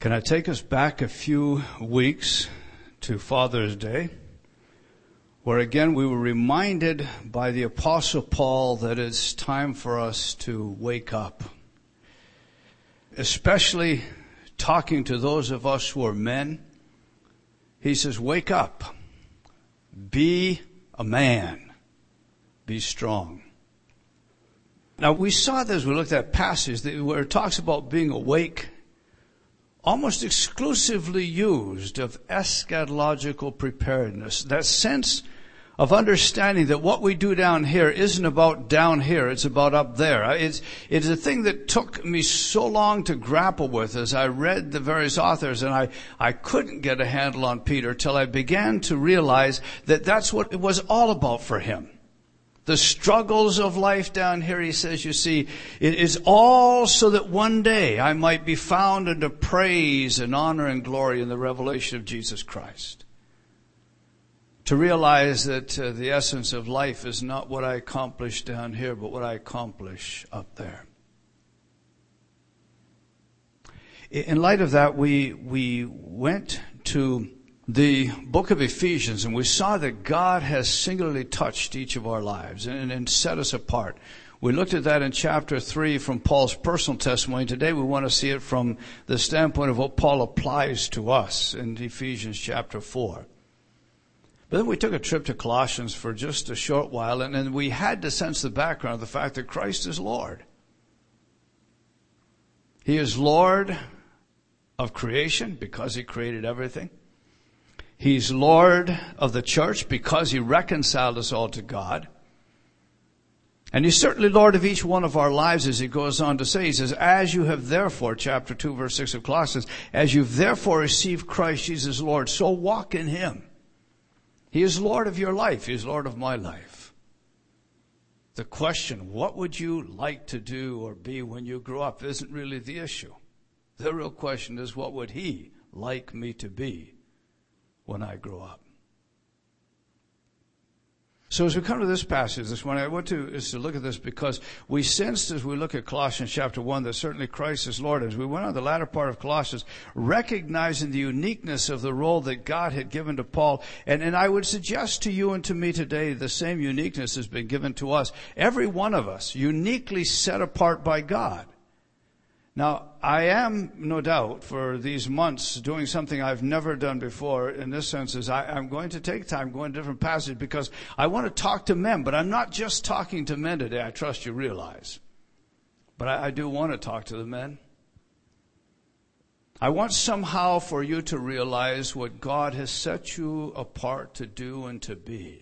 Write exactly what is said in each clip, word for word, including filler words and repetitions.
Can I take us back a few weeks to Father's Day, where again we were reminded by the Apostle Paul that it's time for us to wake up. Especially talking to those of us who are men, he says, wake up, be a man, be strong. Now we saw this, we looked at passage where it talks about being awake, almost exclusively used of eschatological preparedness. That sense of understanding that what we do down here isn't about down here, it's about up there. It's, it's a thing that took me so long to grapple with as I read the various authors, and I, I couldn't get a handle on Peter till I began to realize that that's what it was all about for him. The struggles of life down here, he says, you see, it is all so that one day I might be found unto praise and honor and glory in the revelation of Jesus Christ. To realize that uh, the essence of life is not what I accomplish down here, but what I accomplish up there. In light of that, we we went to the book of Ephesians, and we saw that God has singularly touched each of our lives and, and set us apart. We looked at that in chapter three from Paul's personal testimony. Today we want to see it from the standpoint of what Paul applies to us in Ephesians chapter four. But then we took a trip to Colossians for just a short while, and then we had to sense the background of the fact that Christ is Lord. He is Lord of creation because He created everything. He's Lord of the church because He reconciled us all to God. And He's certainly Lord of each one of our lives, as He goes on to say. He says, as you have therefore, chapter two, verse six of Colossians, as you've therefore received Christ Jesus Lord, so walk in Him. He is Lord of your life. He is Lord of my life. The question, what would you like to do or be when you grow up, isn't really the issue. The real question is, what would He like me to be when I grow up? So as we come to this passage this morning, I want to is to look at this because we sensed as we look at Colossians chapter one that certainly Christ is Lord. As we went on the latter part of Colossians, recognizing the uniqueness of the role that God had given to Paul, and, and I would suggest to you and to me today the same uniqueness has been given to us. Every one of us uniquely set apart by God. Now, I am, no doubt, for these months doing something I've never done before in this sense is I, I'm going to take time going to different passages because I want to talk to men, but I'm not just talking to men today, I trust you realize. But I, I do want to talk to the men. I want somehow for you to realize what God has set you apart to do and to be.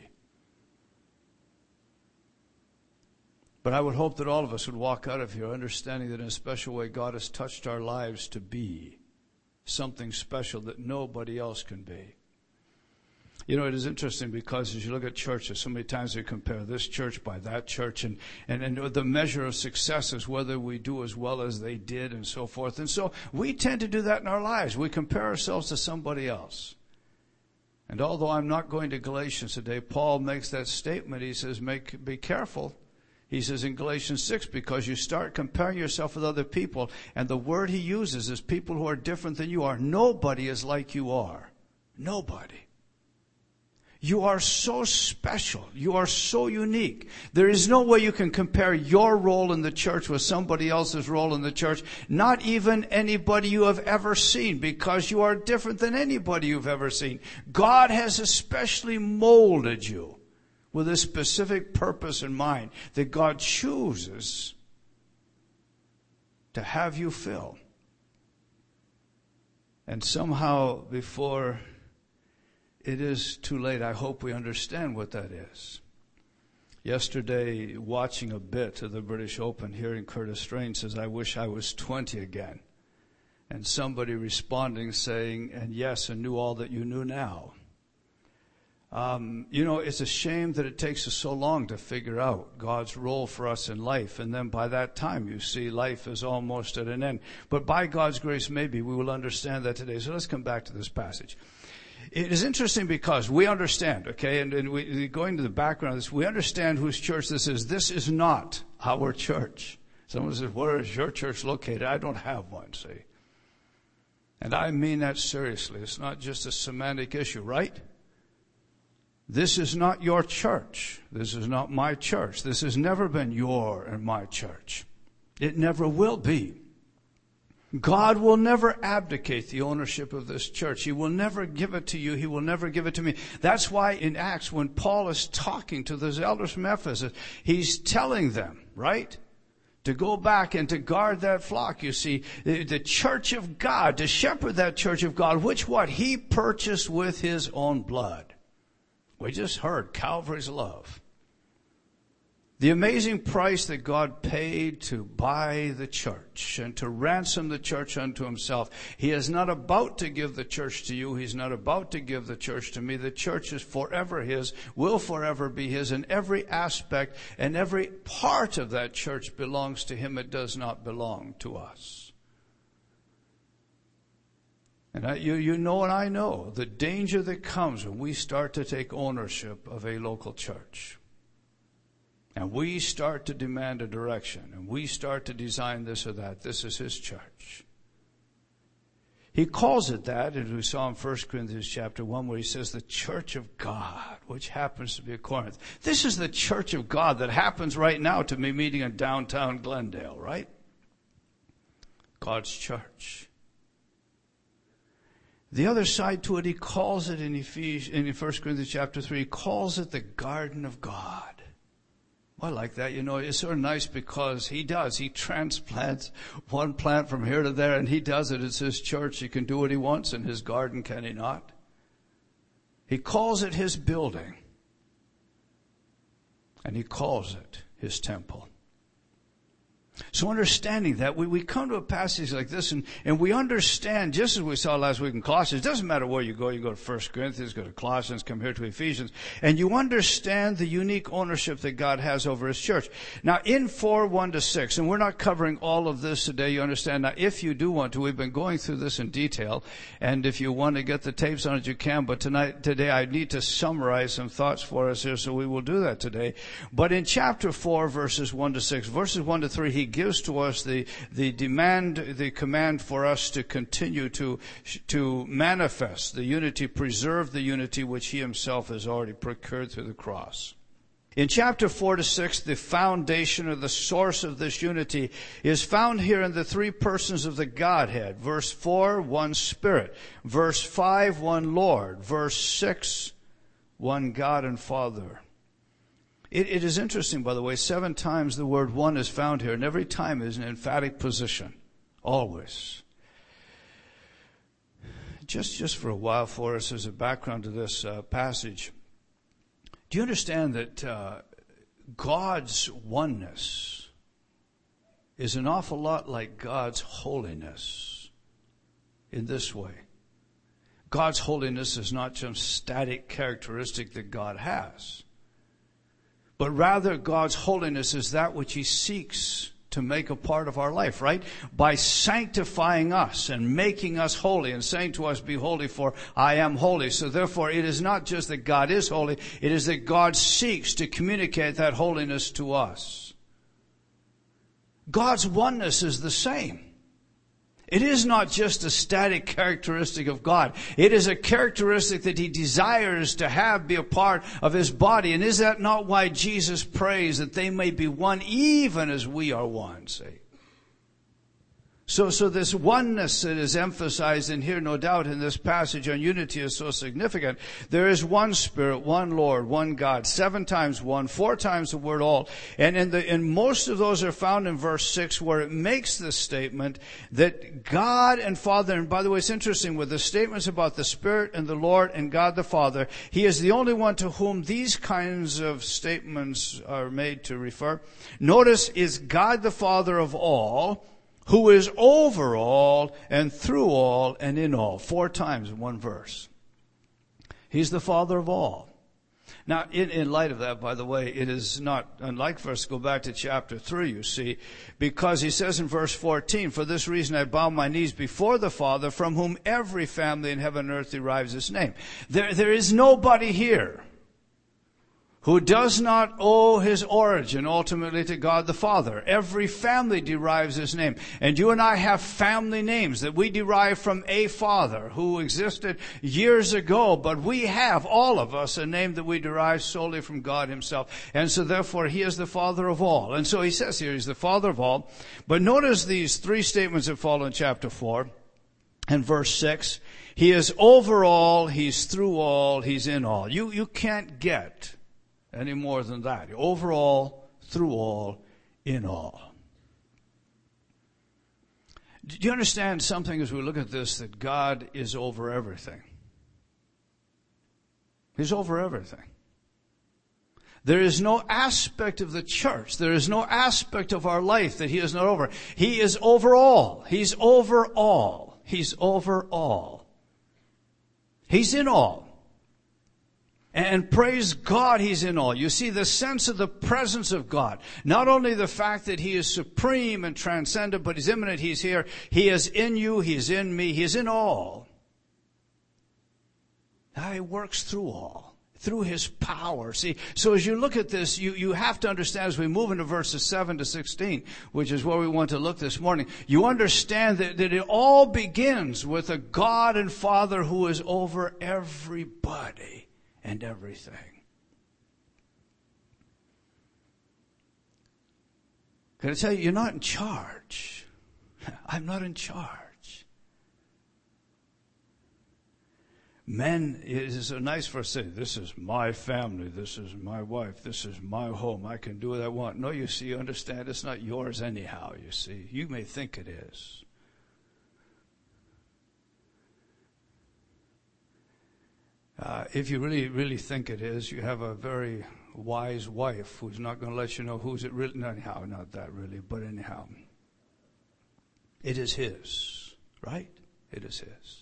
But I would hope that all of us would walk out of here understanding that in a special way God has touched our lives to be something special that nobody else can be. You know, it is interesting because as you look at churches, so many times we compare this church by that church, and, and, and the measure of success is whether we do as well as they did and so forth. And so we tend to do that in our lives. We compare ourselves to somebody else. And although I'm not going to Galatians today, Paul makes that statement. He says, "Make be careful." He says in Galatians six, because you start comparing yourself with other people, and the word he uses is people who are different than you are. Nobody is like you are. Nobody. You are so special. You are so unique. There is no way you can compare your role in the church with somebody else's role in the church, not even anybody you have ever seen, because you are different than anybody you've ever seen. God has especially molded you with a specific purpose in mind that God chooses to have you fill. And somehow before it is too late, I hope we understand what that is. Yesterday, watching a bit of the British Open, hearing Curtis Strange says, "I wish I was twenty again." And somebody responding saying, "And yes, and knew all that you knew now." Um, you know, it's a shame that it takes us so long to figure out God's role for us in life. And then by that time, you see, life is almost at an end. But by God's grace, maybe we will understand that today. So let's come back to this passage. It is interesting because we understand, okay, and, and we, going to the background of this, we understand whose church this is. This is not our church. Someone says, where is your church located? I don't have one, see. And I mean that seriously. It's not just a semantic issue, right? This is not your church. This is not my church. This has never been your and my church. It never will be. God will never abdicate the ownership of this church. He will never give it to you. He will never give it to me. That's why in Acts, when Paul is talking to those elders from Ephesus, he's telling them, right? To go back and to guard that flock, you see, the, the church of God, to shepherd that church of God, which what? He purchased with his own blood. We just heard Calvary's love. The amazing price that God paid to buy the church and to ransom the church unto himself. He is not about to give the church to you. He's not about to give the church to me. The church is forever his, will forever be his, and every aspect and every part of that church belongs to him. It does not belong to us. And I, you, you know and I know the danger that comes when we start to take ownership of a local church. And we start to demand a direction, and we start to design this or that. This is his church. He calls it that, as we saw in First Corinthians chapter one, where he says the church of God, which happens to be at Corinth. This is the church of God that happens right now to be meeting in downtown Glendale, right? God's church. The other side to it, he calls it in Ephesians, in First Corinthians chapter three, he calls it the garden of God. I like that. You know, it's sort of nice because he does. He transplants one plant from here to there, and he does it. It's his church. He can do what he wants in his garden, can he not? He calls it his building, and he calls it his temple. So understanding that, we, we come to a passage like this, and, and we understand, just as we saw last week in Colossians, it doesn't matter where you go. You go to First Corinthians, go to Colossians, come here to Ephesians, and you understand the unique ownership that God has over his church. Now, in four, one to six, and we're not covering all of this today, you understand. Now, if you do want to, we've been going through this in detail, and if you want to get the tapes on it, you can, but tonight, today, I need to summarize some thoughts for us here, so we will do that today. But in chapter four, verses one to six, verses one to three, he gives to us the, the demand, the command for us to continue to, to manifest the unity, preserve the unity which he himself has already procured through the cross. In chapter four to six, the foundation or the source of this unity is found here in the three persons of the Godhead. Verse four, one Spirit. Verse five, one Lord. Verse six, one God and Father. It, it is interesting, by the way, seven times the word one is found here, and every time is an emphatic position. Always. Just, just for a while for us as a background to this uh, passage, do you understand that uh, God's oneness is an awful lot like God's holiness in this way? God's holiness is not some static characteristic that God has, but rather God's holiness is that which he seeks to make a part of our life, right? By sanctifying us and making us holy and saying to us, be holy for I am holy. So therefore it is not just that God is holy, it is that God seeks to communicate that holiness to us. God's oneness is the same. It is not just a static characteristic of God. It is a characteristic that he desires to have be a part of his body. And is that not why Jesus prays that they may be one even as we are one? See? So, so this oneness that is emphasized in here, no doubt, in this passage on unity is so significant. There is one Spirit, one Lord, one God, seven times one, four times the word all. And in the, and most of those are found in verse six, where it makes the statement that God and Father, and by the way, it's interesting with the statements about the Spirit and the Lord and God the Father, he is the only one to whom these kinds of statements are made to refer. Notice, is God the Father of all, who is over all and through all and in all. Four times in one verse. He's the Father of all. Now, in, in light of that, by the way, it is not unlike for us to go back to chapter three, you see, because he says in verse fourteen, for this reason I bow my knees before the Father, from whom every family in heaven and earth derives its name. There, there is nobody here who does not owe his origin ultimately to God the Father. Every family derives his name. And you and I have family names that we derive from a father who existed years ago. But we have, all of us, a name that we derive solely from God himself. And so therefore he is the Father of all. And so he says here, he's the Father of all. But notice these three statements that follow in chapter four and verse six. He is over all, he's through all, he's in all. You, you can't get any more than that. Over all, through all, in all. Do you understand something as we look at this, that God is over everything? He's over everything. There is no aspect of the church, there is no aspect of our life that he is not over. He is over all. He's over all. He's over all. He's in all. And praise God, he's in all. You see the sense of the presence of God. Not only the fact that he is supreme and transcendent, but he's immanent, he's here. He is in you, he's in me, he's in all. Now he works through all, through his power. See, so as you look at this, you, you have to understand as we move into verses seven to sixteen, which is where we want to look this morning, you understand that, that it all begins with a God and Father who is over everybody and everything. Can I tell you, you're not in charge. I'm not in charge. Men, it is so nice for us to say, this is my family, this is my wife, this is my home, I can do what I want. No, you see, you understand, it's not yours anyhow, you see. You may think it is. Uh, if you really, really think it is, you have a very wise wife who's not going to let you know who's it really, anyhow, not that really, but anyhow. It is his, right? It is his.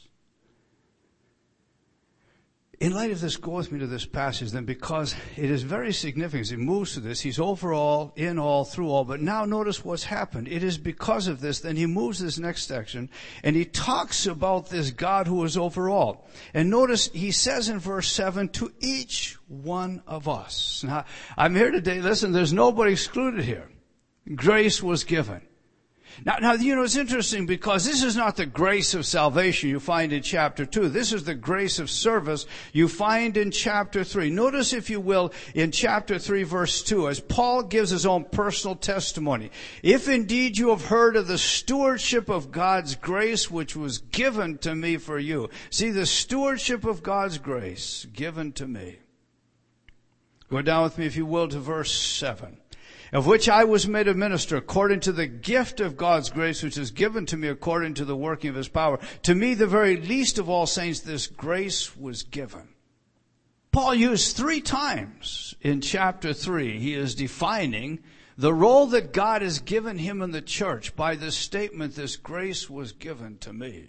In light of this, go with me to this passage then, because it is very significant. As he moves to this, he's over all, in all, through all. But now notice what's happened. It is because of this, then he moves this next section, and he talks about this God who is over all. And notice he says in verse seven, to each one of us. Now, I'm here today, listen, there's nobody excluded here. Grace was given. Now, now, you know, it's interesting because this is not the grace of salvation you find in chapter two. This is the grace of service you find in chapter three. Notice, if you will, in chapter three, verse two, as Paul gives his own personal testimony. If indeed you have heard of the stewardship of God's grace which was given to me for you. See, the stewardship of God's grace given to me. Go down with me, if you will, to verse seven. Of which I was made a minister according to the gift of God's grace which is given to me according to the working of his power. To me, the very least of all saints, this grace was given. Paul used three times in chapter three, he is defining the role that God has given him in the church by this statement, this grace was given to me.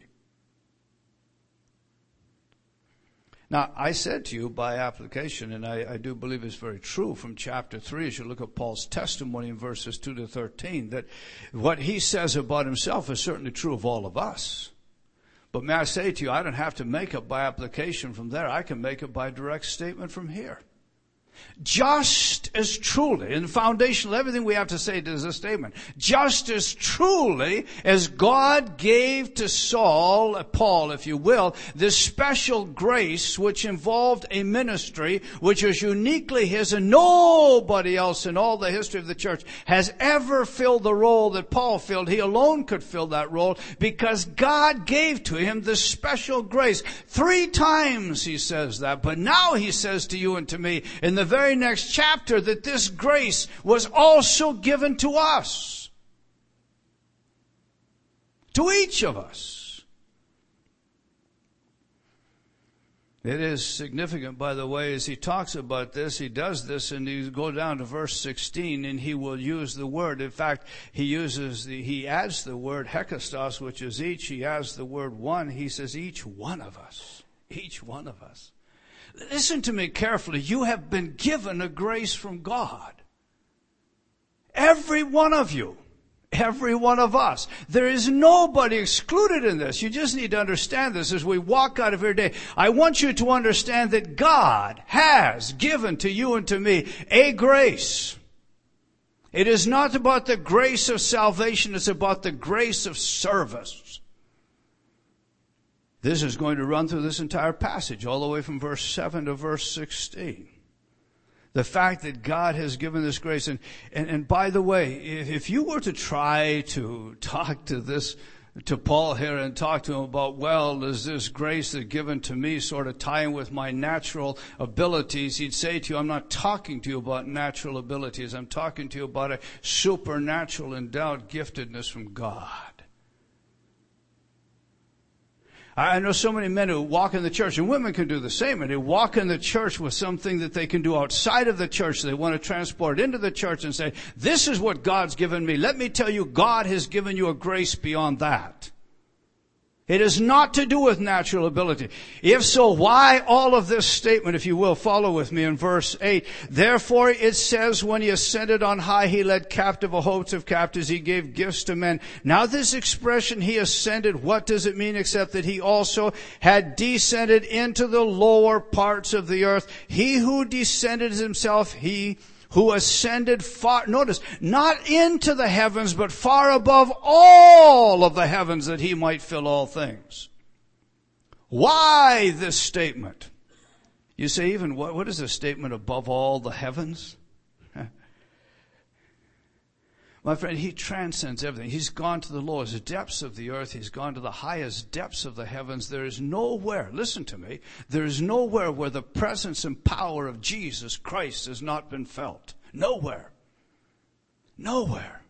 Now, I said to you by application, and I, I do believe it's very true from chapter three, as you look at Paul's testimony in verses two to thirteen, that what he says about himself is certainly true of all of us. But may I say to you, I don't have to make it by application from there. I can make it by direct statement from here. Just as truly, and the foundation of everything we have to say is a statement, just as truly as God gave to Saul, Paul if you will, this special grace which involved a ministry which was uniquely his, and nobody else in all the history of the church has ever filled the role that Paul filled. He alone could fill that role because God gave to him this special grace. Three times he says that, but now he says to you and to me in the very next chapter that this grace was also given to us. To each of us. It is significant, by the way, as he talks about this, he does this, and you go down to verse sixteen, and he will use the word. In fact, he uses the, he adds the word hekastos, which is each. He adds the word one. He says each one of us. Each one of us. Listen to me carefully. You have been given a grace from God. Every one of you. Every one of us. There is nobody excluded in this. You just need to understand this as we walk out of here today. I want you to understand that God has given to you and to me a grace. It is not about the grace of salvation. It's about the grace of service. This is going to run through this entire passage, all the way from verse seven to verse sixteen. The fact that God has given this grace. And, and, and by the way, if, if you were to try to talk to this, to Paul here and talk to him about, well, does this grace that's given to me sort of tie in with my natural abilities? He'd say to you, I'm not talking to you about natural abilities. I'm talking to you about a supernatural endowed giftedness from God. I know so many men who walk in the church, and women can do the same, and they walk in the church with something that they can do outside of the church. They want to transport it into the church and say, this is what God's given me. Let me tell you, God has given you a grace beyond that. It is not to do with natural ability. If so, why all of this statement, if you will, follow with me in verse eight. Therefore it says, when he ascended on high, he led captive a host of captives. He gave gifts to men. Now this expression, he ascended, what does it mean except that he also had descended into the lower parts of the earth? He who descended is himself, he who ascended far, notice, not into the heavens, but far above all of the heavens, that he might fill all things. Why this statement? You say, even, what, what is the statement above all the heavens? My friend, he transcends everything. He's gone to the lowest depths of the earth. He's gone to the highest depths of the heavens. There is nowhere, listen to me, there is nowhere where the presence and power of Jesus Christ has not been felt. Nowhere. Nowhere.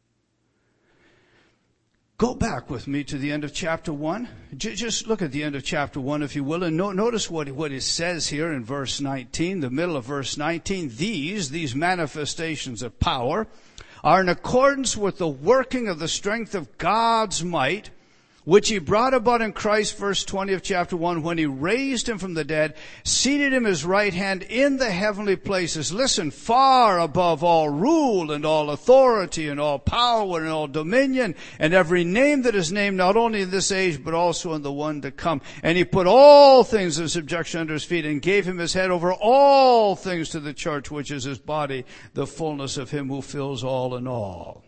Go back with me to the end of chapter one. Just look at the end of chapter one, if you will, and notice what, what it says here in verse nineteen, the middle of verse nineteen. These, these manifestations of power are in accordance with the working of the strength of God's might, which he brought about in Christ, verse twenty of chapter one, when he raised him from the dead, seated him his right hand in the heavenly places. Listen, far above all rule and all authority and all power and all dominion and every name that is named, not only in this age, but also in the one to come. And he put all things in subjection under his feet and gave him his head over all things to the church, which is his body, the fullness of him who fills all in all.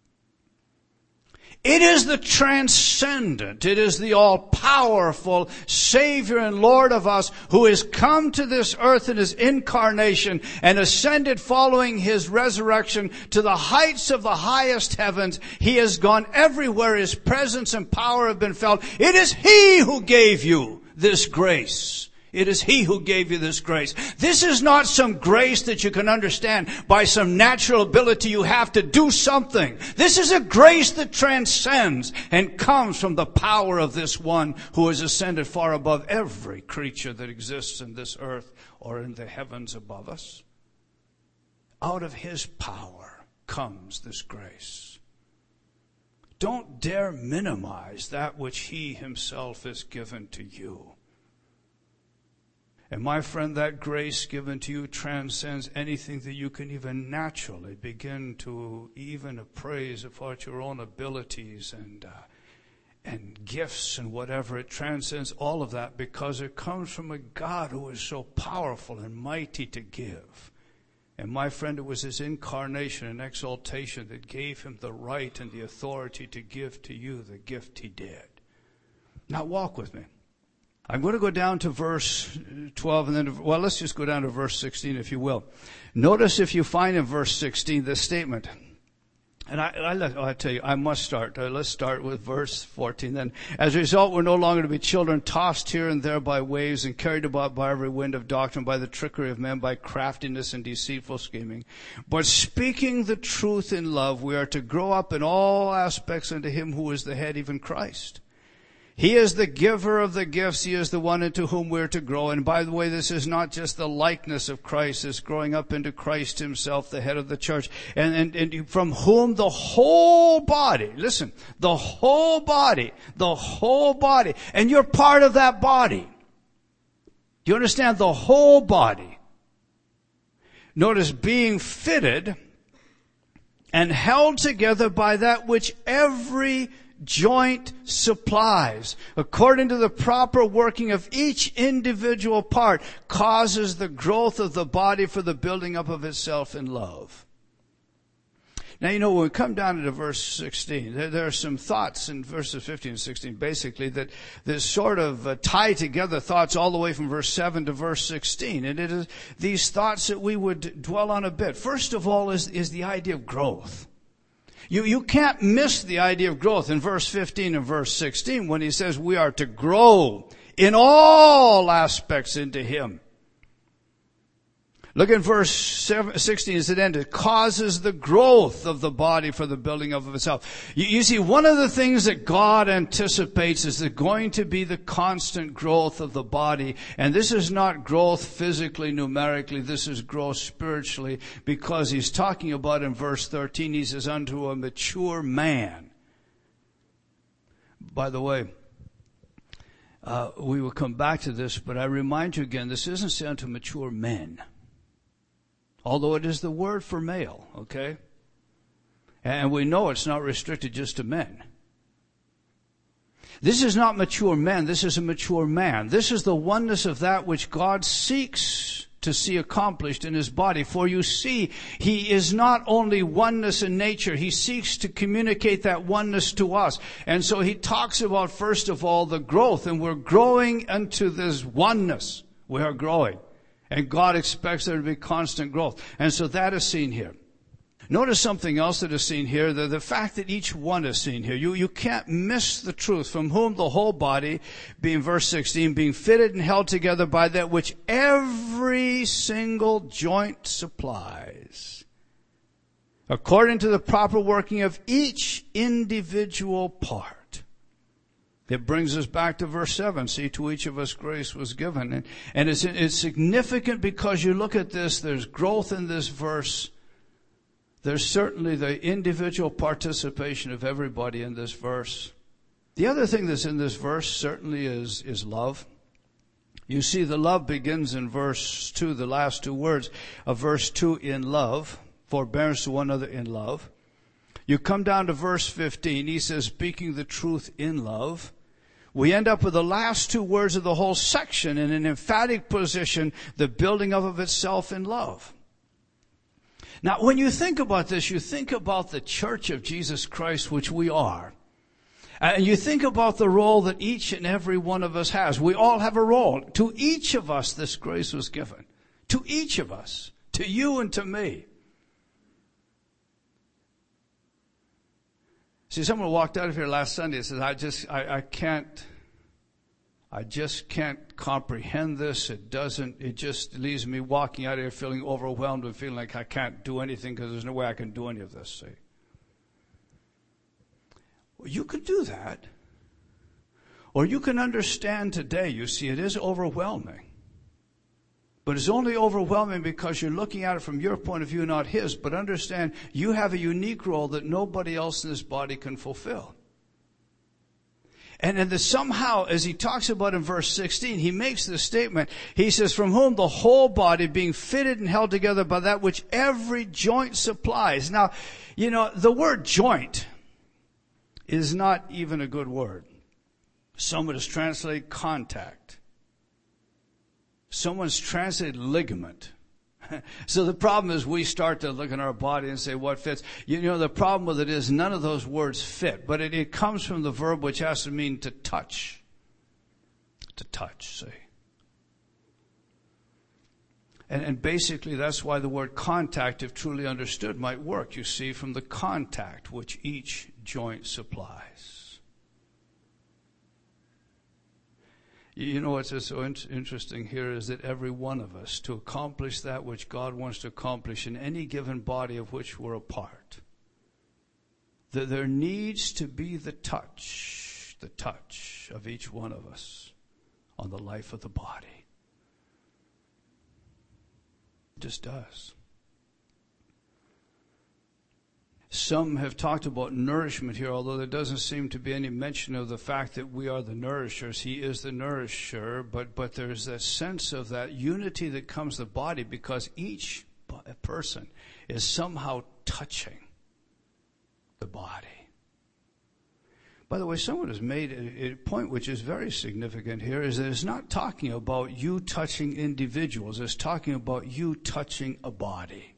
It is the transcendent, it is the all-powerful Savior and Lord of us who has come to this earth in his incarnation and ascended following his resurrection to the heights of the highest heavens. He has gone everywhere his presence and power have been felt. It is he who gave you this grace. It is he who gave you this grace. This is not some grace that you can understand by some natural ability. You have to do something. This is a grace that transcends and comes from the power of this one who has ascended far above every creature that exists in this earth or in the heavens above us. Out of his power comes this grace. Don't dare minimize that which he himself has given to you. And my friend, that grace given to you transcends anything that you can even naturally begin to even appraise about your own abilities and uh, and gifts and whatever. It transcends all of that because it comes from a God who is so powerful and mighty to give. And my friend, it was his incarnation and exaltation that gave him the right and the authority to give to you the gift he did. Now walk with me. I'm going to go down to verse twelve and then, well, let's just go down to verse sixteen, if you will. Notice if you find in verse sixteen this statement. And I, I, I tell you, I must start. Uh, let's start with verse fourteen then. As a result, we're no longer to be children tossed here and there by waves and carried about by every wind of doctrine, by the trickery of men, by craftiness and deceitful scheming. But speaking the truth in love, we are to grow up in all aspects into him who is the head, even Christ. He is the giver of the gifts. He is the one into whom we're to grow. And by the way, this is not just the likeness of Christ. It's growing up into Christ himself, the head of the church. And, and, and from whom the whole body, listen, the whole body, the whole body, and you're part of that body. Do you understand? The whole body. Notice being fitted and held together by that which every joint supplies, according to the proper working of each individual part, causes the growth of the body for the building up of itself in love. Now, you know, when we come down to verse sixteen, there, there are some thoughts in verses fifteen and sixteen, basically, that, that sort of uh, tie together thoughts all the way from verse seven to verse sixteen. And it is these thoughts that we would dwell on a bit. First of all is, is the idea of growth. You, you can't miss the idea of growth in verse fifteen and verse sixteen when he says we are to grow in all aspects into Him. Look at verse sixteen as it ended. It causes the growth of the body for the building up of itself. You, you see, one of the things that God anticipates is there's going to be the constant growth of the body. And this is not growth physically, numerically. This is growth spiritually, because He's talking about in verse thirteen, He says, unto a mature man. By the way, uh, we will come back to this, but I remind you again, this isn't said unto mature men. Although it is the word for male, okay? And we know it's not restricted just to men. This is not mature men, this is a mature man. This is the oneness of that which God seeks to see accomplished in His body. For you see, He is not only oneness in nature, He seeks to communicate that oneness to us. And so He talks about, first of all, the growth, and we're growing into this oneness. We are growing. And God expects there to be constant growth. And so that is seen here. Notice something else that is seen here, the, the fact that each one is seen here. You, you can't miss the truth, from whom the whole body, being verse sixteen, being fitted and held together by that which every single joint supplies, according to the proper working of each individual part. It brings us back to verse seven. See, to each of us grace was given. And, and it's, it's significant because you look at this, there's growth in this verse. There's certainly the individual participation of everybody in this verse. The other thing that's in this verse certainly is, is love. You see, the love begins in verse two, the last two words of verse two, in love, forbearance to one another in love. You come down to verse fifteen, he says, speaking the truth in love. We end up with the last two words of the whole section in an emphatic position, the building up of itself in love. Now, when you think about this, you think about the church of Jesus Christ, which we are. And you think about the role that each and every one of us has. We all have a role. To each of us, this grace was given. To each of us. To you and to me. See, someone walked out of here last Sunday and says, I just, I, I can't, I just can't comprehend this. It doesn't, it just leaves me walking out of here feeling overwhelmed and feeling like I can't do anything because there's no way I can do any of this, see. Well, you could do that. Or you can understand today, you see, it is overwhelming. But it's only overwhelming because you're looking at it from your point of view, not His. But understand, you have a unique role that nobody else in this body can fulfill. And then somehow, as he talks about in verse sixteen, he makes this statement. He says, from whom the whole body being fitted and held together by that which every joint supplies. Now, you know, the word joint is not even a good word. Some would just translate contact. Someone's translated ligament. So the problem is we start to look at our body and say what fits. You know, the problem with it is none of those words fit. But it, it comes from the verb which has to mean to touch. To touch, see. And, and basically that's why the word contact, if truly understood, might work. You see, from the contact which each joint supplies. You know what's so interesting here is that every one of us, to accomplish that which God wants to accomplish in any given body of which we're a part, that there needs to be the touch, the touch of each one of us on the life of the body. It just does. Some have talked about nourishment here, although there doesn't seem to be any mention of the fact that we are the nourishers. He is the nourisher, but, but there's that sense of that unity that comes to the body because each person is somehow touching the body. By the way, someone has made a, a point which is very significant here, is that it's not talking about you touching individuals. It's talking about you touching a body.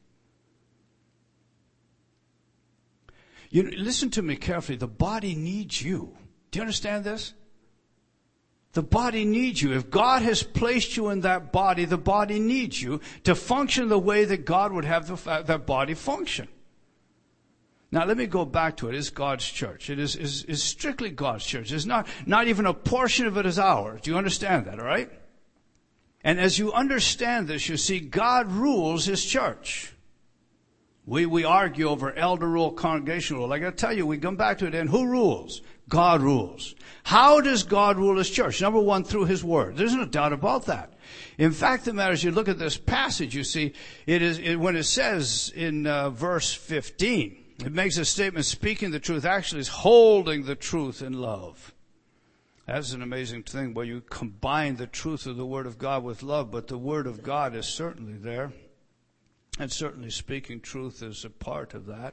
You know, listen to me carefully. The body needs you. Do you understand this? The body needs you. If God has placed you in that body, the body needs you to function the way that God would have the, that body function. Now, let me go back to it. It's God's church. It is, is, is strictly God's church. It's not, not even a portion of it is ours. Do you understand that, all right? And as you understand this, you see, God rules His church. We, we argue over elder rule, congregational rule. I gotta tell you, we come back to it, and who rules? God rules. How does God rule His church? Number one, through His Word. There's no doubt about that. In fact, the matter is, you look at this passage, you see, it is, it, when it says in uh, verse fifteen, it makes a statement, speaking the truth, actually is holding the truth in love. That's an amazing thing where you combine the truth of the Word of God with love, but the Word of God is certainly there. And certainly speaking truth is a part of that.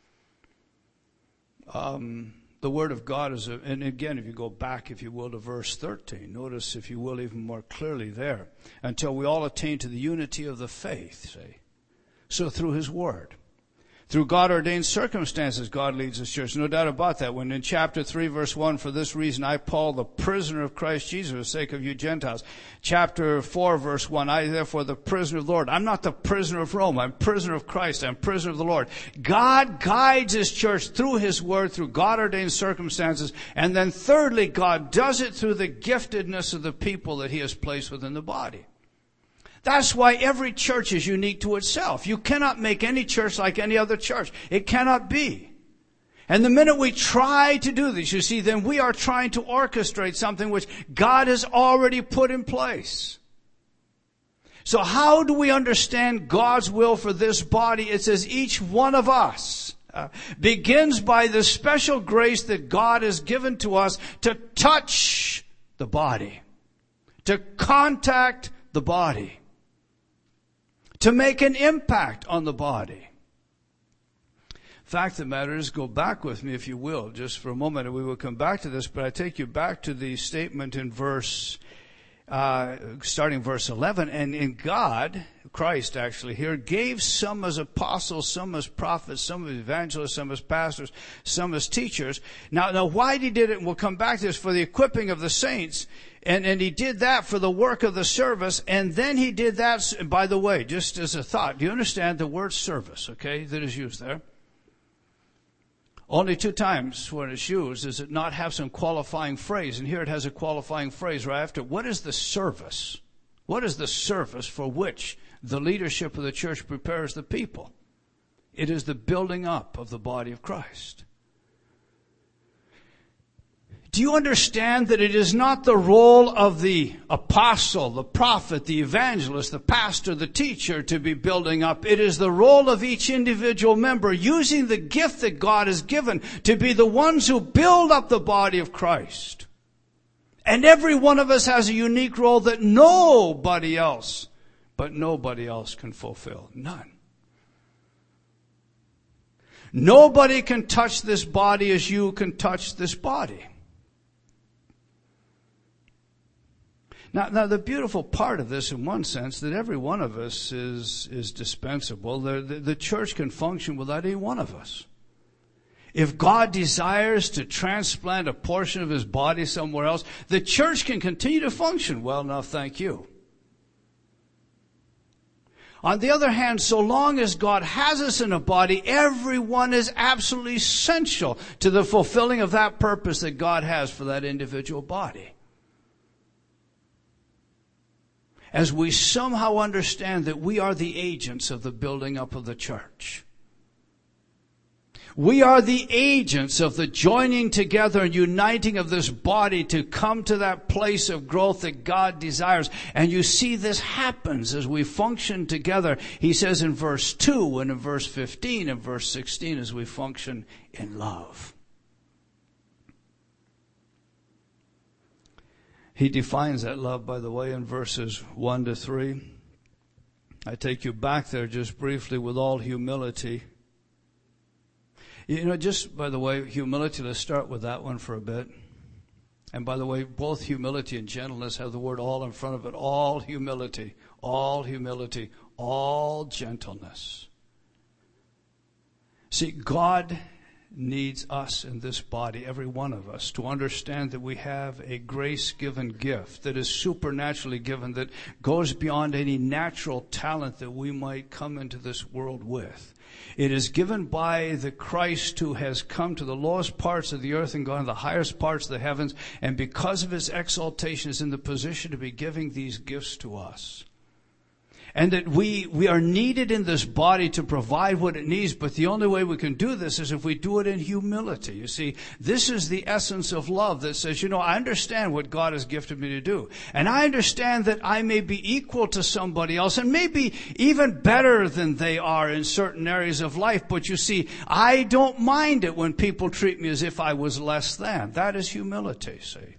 Um, the Word of God is, a, and again, if you go back, if you will, to verse thirteen, notice, if you will, even more clearly there, until we all attain to the unity of the faith, see. So through His Word. Through God-ordained circumstances, God leads His church. No doubt about that. When in chapter three, verse one, for this reason, I, Paul, the prisoner of Christ Jesus, for the sake of you Gentiles. Chapter four, verse one, I, therefore, the prisoner of the Lord. I'm not the prisoner of Rome. I'm prisoner of Christ. I'm prisoner of the Lord. God guides His church through His Word, through God-ordained circumstances. And then thirdly, God does it through the giftedness of the people that He has placed within the body. That's why every church is unique to itself. You cannot make any church like any other church. It cannot be. And the minute we try to do this, you see, then we are trying to orchestrate something which God has already put in place. So how do we understand God's will for this body? It says each one of us uh, begins by the special grace that God has given to us to touch the body, to contact the body, to make an impact on the body. Fact of the matter is, go back with me, if you will, just for a moment, and we will come back to this, but I take you back to the statement in verse, uh, starting verse eleven, and in God, Christ actually here, gave some as apostles, some as prophets, some as evangelists, some as pastors, some as teachers. Now, now why He did it, and we'll come back to this, for the equipping of the saints. And, and He did that for the work of the service. And then He did that, by the way, just as a thought. Do you understand the word service, okay, that is used there? Only two times when it's used does it not have some qualifying phrase. And here it has a qualifying phrase right after. What is the service? What is the service for which the leadership of the church prepares the people? It is the building up of the body of Christ. Do you understand that it is not the role of the apostle, the prophet, the evangelist, the pastor, the teacher to be building up? It is the role of each individual member using the gift that God has given to be the ones who build up the body of Christ. And every one of us has a unique role that nobody else, but nobody else can fulfill. None. Nobody can touch this body as you can touch this body. Now, now, the beautiful part of this, in one sense, that every one of us is is dispensable. The, the, the church can function without any one of us. If God desires to transplant a portion of His body somewhere else, the church can continue to function well enough, thank you. On the other hand, so long as God has us in a body, everyone is absolutely essential to the fulfilling of that purpose that God has for that individual body. As we somehow understand that we are the agents of the building up of the church. We are the agents of the joining together and uniting of this body to come to that place of growth that God desires. And you see this happens as we function together. He says in verse two and in verse fifteen and verse sixteen as we function in love. He defines that love, by the way, in verses one to three. I take you back there just briefly with all humility. You know, just by the way, humility, let's start with that one for a bit. And by the way, both humility and gentleness have the word all in front of it. All humility, all humility, all gentleness. See, God needs us in this body, every one of us, to understand that we have a grace-given gift that is supernaturally given, that goes beyond any natural talent that we might come into this world with. It is given by the Christ who has come to the lowest parts of the earth and gone to the highest parts of the heavens, and because of his exaltation is in the position to be giving these gifts to us. And that we, we are needed in this body to provide what it needs, but the only way we can do this is if we do it in humility. You see, this is the essence of love that says, you know, I understand what God has gifted me to do. And I understand that I may be equal to somebody else and maybe even better than they are in certain areas of life. But you see, I don't mind it when people treat me as if I was less than. That is humility, see.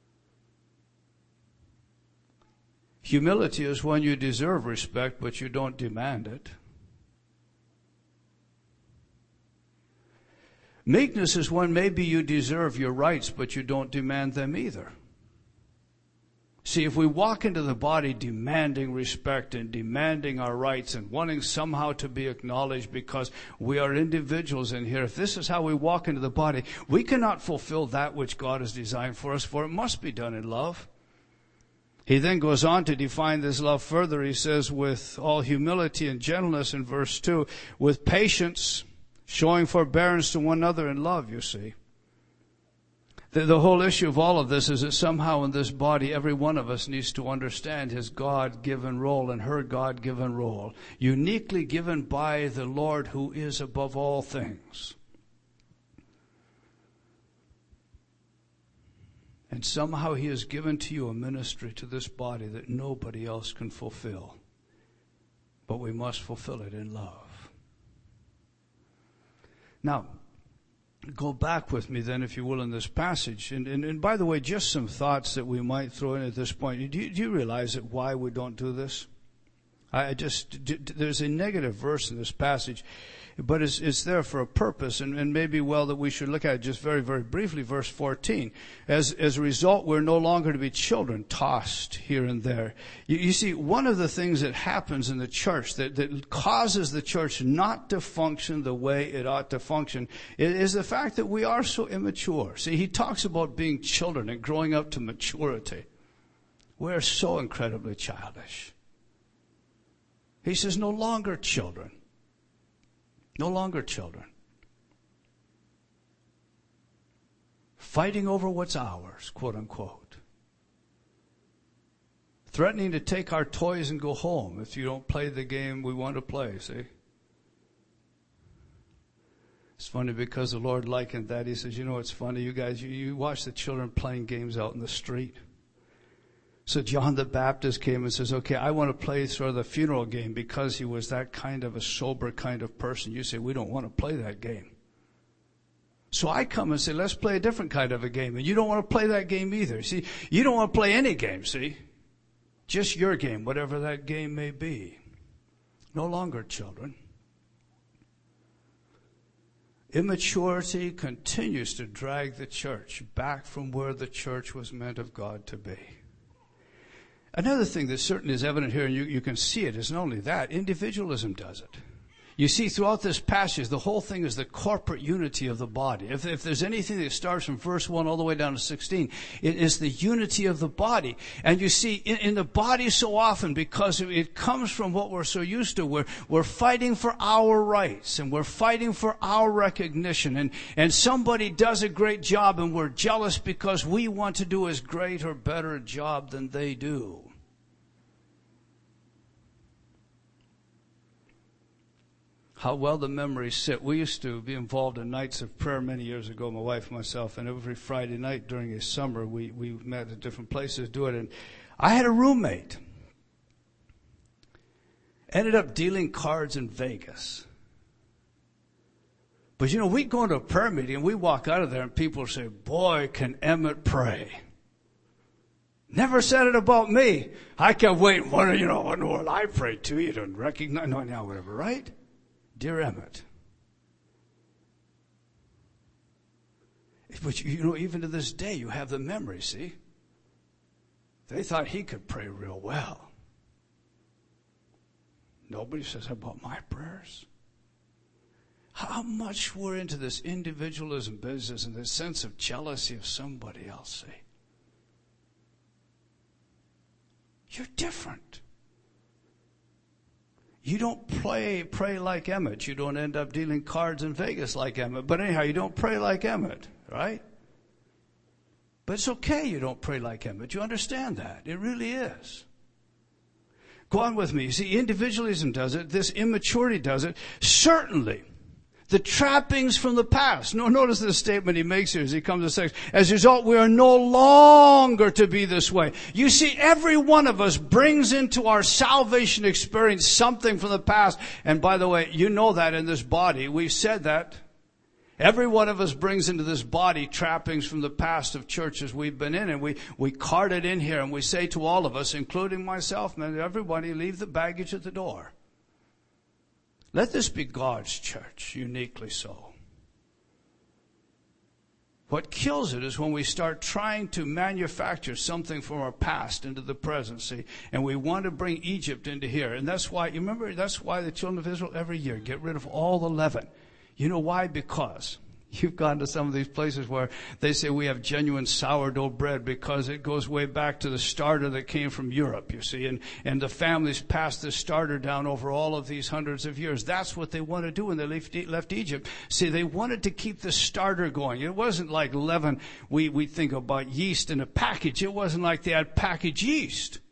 Humility is when you deserve respect, but you don't demand it. Meekness is when maybe you deserve your rights, but you don't demand them either. See, if we walk into the body demanding respect and demanding our rights and wanting somehow to be acknowledged because we are individuals in here, if this is how we walk into the body, we cannot fulfill that which God has designed for us, for it must be done in love. He then goes on to define this love further. He says, with all humility and gentleness in verse two, with patience, showing forbearance to one another in love, you see. The, the whole issue of all of this is that somehow in this body, every one of us needs to understand his God-given role and her God-given role, uniquely given by the Lord who is above all things. And somehow he has given to you a ministry to this body that nobody else can fulfill. But we must fulfill it in love. Now, go back with me then, if you will, in this passage. And, and, and by the way, just some thoughts that we might throw in at this point. Do you, do you realize that why we don't do this? I just, there's a negative verse in this passage, but it's, it's there for a purpose, and, and maybe well that we should look at it just very, very briefly. Verse fourteen. As, as a result, we're no longer to be children, tossed here and there. You, you see, one of the things that happens in the church that, that causes the church not to function the way it ought to function is the fact that we are so immature. See, he talks about being children and growing up to maturity. We're so incredibly childish. He says, no longer children. No longer children. Fighting over what's ours, quote unquote. Threatening to take our toys and go home if you don't play the game we want to play, see? It's funny because the Lord likened that. He says, you know, it's funny, you guys, you, you watch the children playing games out in the street. So John the Baptist came and says, okay, I want to play sort of the funeral game because he was that kind of a sober kind of person. You say, we don't want to play that game. So I come and say, let's play a different kind of a game. And you don't want to play that game either. See, you don't want to play any game, see? Just your game, whatever that game may be. No longer children. Immaturity continues to drag the church back from where the church was meant of God to be. Another thing that certainly is evident here, and you, you can see it, is not only that, individualism does it. You see, throughout this passage, the whole thing is the corporate unity of the body. If, if there's anything that starts from verse one all the way down to sixteen, it is the unity of the body. And you see, in, in the body so often, because it comes from what we're so used to, we're, we're fighting for our rights, and we're fighting for our recognition. And, and somebody does a great job, and we're jealous because we want to do as great or better a job than they do. How well the memories sit. We used to be involved in nights of prayer many years ago, my wife and myself, and every Friday night during a summer we, we met at different places to do it. And I had a roommate. Ended up dealing cards in Vegas. But you know, we go into a prayer meeting and we walk out of there and people say, boy, can Emmett pray. Never said it about me. I kept waiting, what, you know, what will I pray to? You don't recognize, no, no, whatever, right? Dear Emmett, But you know, even to this day, you have the memory, see? They thought he could pray real well. Nobody says about my prayers. How much we're into this individualism business and this sense of jealousy of somebody else, see? You're different. You don't play, pray like Emmett. You don't end up dealing cards in Vegas like Emmett. But anyhow, you don't pray like Emmett, right? But it's okay you don't pray like Emmett. You understand that. It really is. Go on with me. You see, individualism does it. This immaturity does it. Certainly, the trappings from the past. No, notice the statement he makes here as he comes to sex. As a result, we are no longer to be this way. You see, every one of us brings into our salvation experience something from the past. And by the way, you know that in this body. We've said that. Every one of us brings into this body trappings from the past of churches we've been in. And we, we cart it in here and we say to all of us, including myself, man, everybody leave the baggage at the door. Let this be God's church, uniquely so. What kills it is when we start trying to manufacture something from our past into the present, see, and we want to bring Egypt into here. And that's why, you remember, that's why the children of Israel every year get rid of all the leaven. You know why? Because you've gone to some of these places where they say we have genuine sourdough bread because it goes way back to the starter that came from Europe, you see. And, and the families passed this starter down over all of these hundreds of years. That's what they want to do when they left, left Egypt. See, they wanted to keep the starter going. It wasn't like leaven. We, we think about yeast in a package. It wasn't like they had packaged yeast.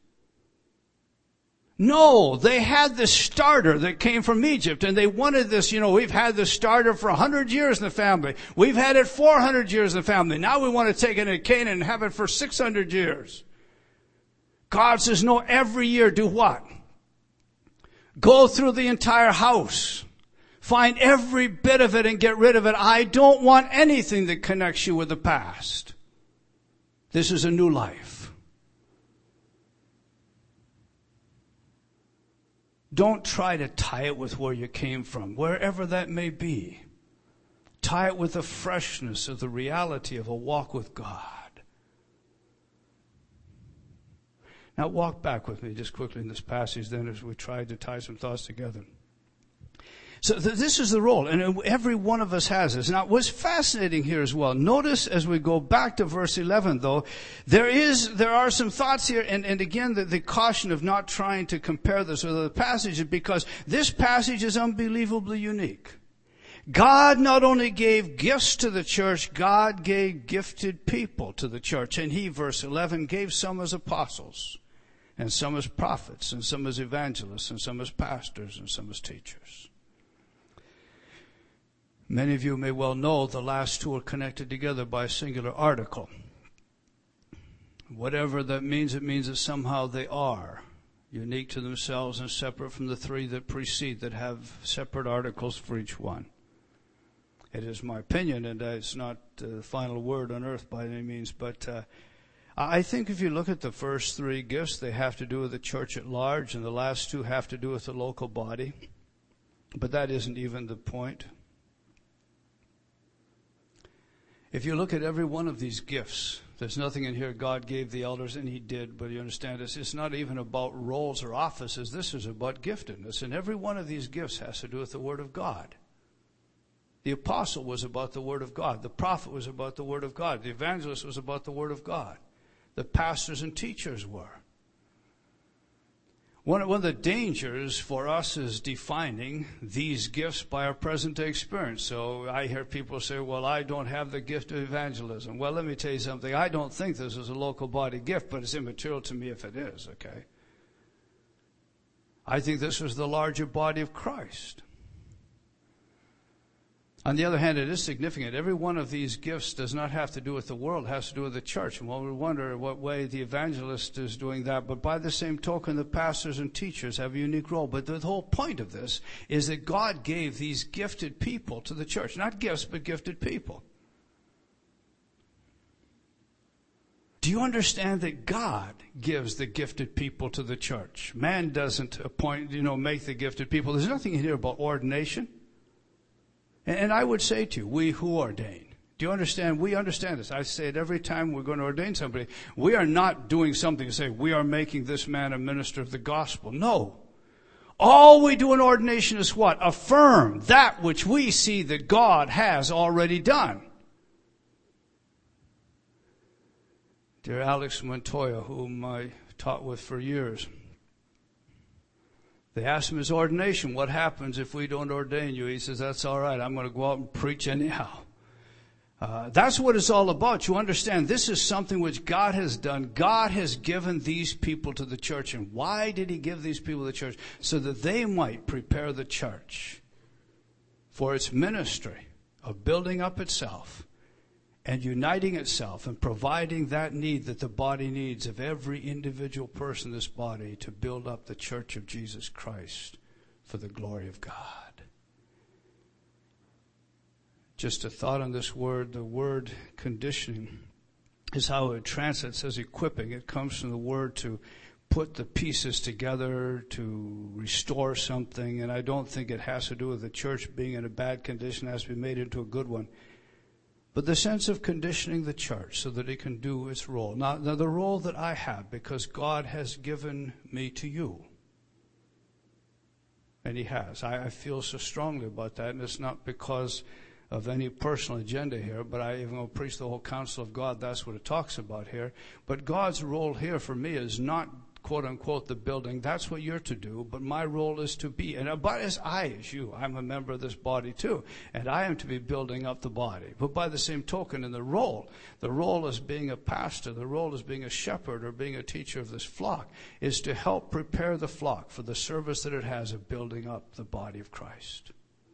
No, they had this starter that came from Egypt, and they wanted this, you know, we've had this starter for a hundred years in the family. We've had it four hundred years in the family. Now we want to take it to Canaan and have it for six hundred years. God says, no, every year do what? Go through the entire house. Find every bit of it and get rid of it. I don't want anything that connects you with the past. This is a new life. Don't try to tie it with where you came from, wherever that may be. Tie it with the freshness of the reality of a walk with God. Now walk back with me just quickly in this passage then as we try to tie some thoughts together. So th- this is the role, and every one of us has this. Now, what's fascinating here as well, notice as we go back to verse eleven, though, there is, there are some thoughts here, and, and again, the, the caution of not trying to compare this with other passages, because this passage is unbelievably unique. God not only gave gifts to the church, God gave gifted people to the church, and He, verse eleven, gave some as apostles, and some as prophets, and some as evangelists, and some as pastors, and some as teachers. Many of you may well know the last two are connected together by a singular article. Whatever that means, it means that somehow they are unique to themselves and separate from the three that precede that have separate articles for each one. It is my opinion, and it's not the final word on earth by any means, but uh, I think if you look at the first three gifts, they have to do with the church at large, and the last two have to do with the local body. But that isn't even the point. If you look at every one of these gifts, there's nothing in here God gave the elders, and He did, but you understand this, it's not even about roles or offices. This is about giftedness, and every one of these gifts has to do with the Word of God. The apostle was about the Word of God. The prophet was about the Word of God. The evangelist was about the Word of God. The pastors and teachers were. One of the dangers for us is defining these gifts by our present-day experience. So I hear people say, well, I don't have the gift of evangelism. Well, let me tell you something. I don't think this is a local body gift, but it's immaterial to me if it is, okay? I think this is the larger body of Christ. On the other hand, it is significant. Every one of these gifts does not have to do with the world. It has to do with the church. And one would wonder what way the evangelist is doing that. But by the same token, the pastors and teachers have a unique role. But the whole point of this is that God gave these gifted people to the church. Not gifts, but gifted people. Do you understand that God gives the gifted people to the church? Man doesn't appoint, you know, make the gifted people. There's nothing in here about ordination. And I would say to you, we who ordain, Do you understand? We understand this. I say it every time we're going to ordain somebody. We are not doing something to say, we are making this man a minister of the gospel. No. All we do in ordination is what? Affirm that which we see that God has already done. Dear Alex Montoya, whom I taught with for years, they asked him his ordination, what happens if we don't ordain you? He says, that's all right. I'm going to go out and preach anyhow. Uh, that's what it's all about. You understand, this is something which God has done. God has given these people to the church. And why did he give these people to the church? So that they might prepare the church for its ministry of building up itself and uniting itself and providing that need that the body needs of every individual person in this body to build up the church of Jesus Christ for the glory of God. Just a thought on this word. The word conditioning is how it translates as equipping. It comes from the word to put the pieces together, to restore something. And I don't think it has to do with the church being in a bad condition. It has to be made into a good one. But the sense of conditioning the church so that it can do its role. Now, now the role that I have, because God has given me to you. And he has. I, I feel so strongly about that. And it's not because of any personal agenda here, but I even go preach the whole counsel of God. That's what it talks about here. But God's role here for me is not, quote unquote, the building. That's what you're to do. But my role is to be, and about as I as you, I'm a member of this body too, and I am to be building up the body. But by the same token, in the role, the role as being a pastor, the role as being a shepherd or being a teacher of this flock, is to help prepare the flock for the service that it has of building up the body of Christ.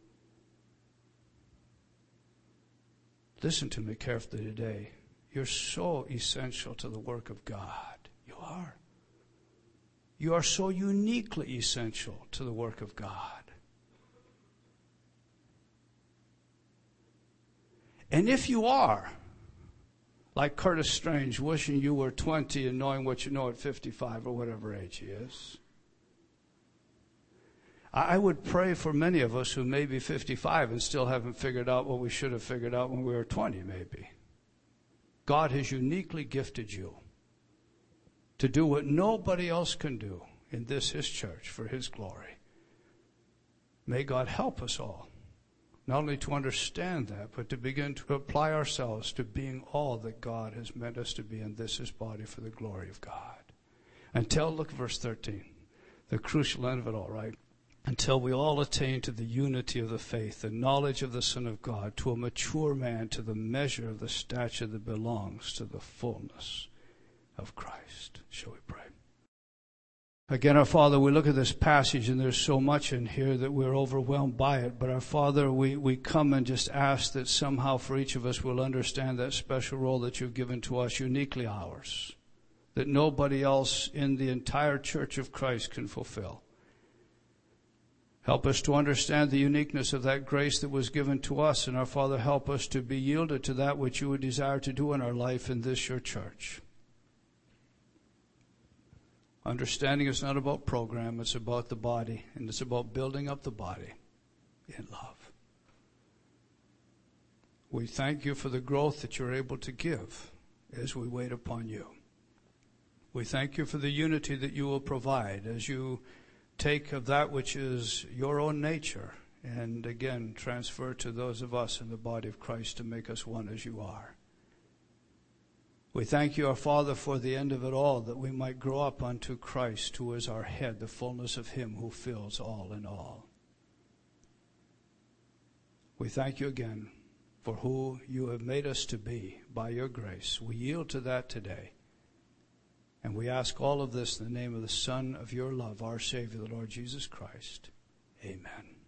Listen to me carefully today. You're so essential to the work of God. You are. You are so uniquely essential to the work of God. And if you are, like Curtis Strange, wishing you were twenty and knowing what you know at fifty-five or whatever age he is, I would pray for many of us who may be fifty-five and still haven't figured out what we should have figured out when we were twenty, maybe. God has uniquely gifted you to do what nobody else can do in this, his church, for his glory. May God help us all, not only to understand that, but to begin to apply ourselves to being all that God has meant us to be in this, his body, for the glory of God. Until, look at verse thirteen, the crucial end of it all, right? Until we all attain to the unity of the faith, the knowledge of the Son of God, to a mature man, to the measure of the stature that belongs to the fullness of Christ. Shall we pray? Again, our Father, we look at this passage and there's so much in here that we're overwhelmed by it. But our Father, we, we come and just ask that somehow for each of us we'll understand that special role that you've given to us, uniquely ours, that nobody else in the entire church of Christ can fulfill. Help us to understand the uniqueness of that grace that was given to us. And our Father, help us to be yielded to that which you would desire to do in our life in this, your church. Understanding it's not about program, it's about the body. And it's about building up the body in love. We thank you for the growth that you're able to give as we wait upon you. We thank you for the unity that you will provide as you take of that which is your own nature and again transfer to those of us in the body of Christ to make us one as you are. We thank you, our Father, for the end of it all, that we might grow up unto Christ, who is our head, the fullness of him who fills all in all. We thank you again for who you have made us to be by your grace. We yield to that today. And we ask all of this in the name of the Son of your love, our Savior, the Lord Jesus Christ. Amen.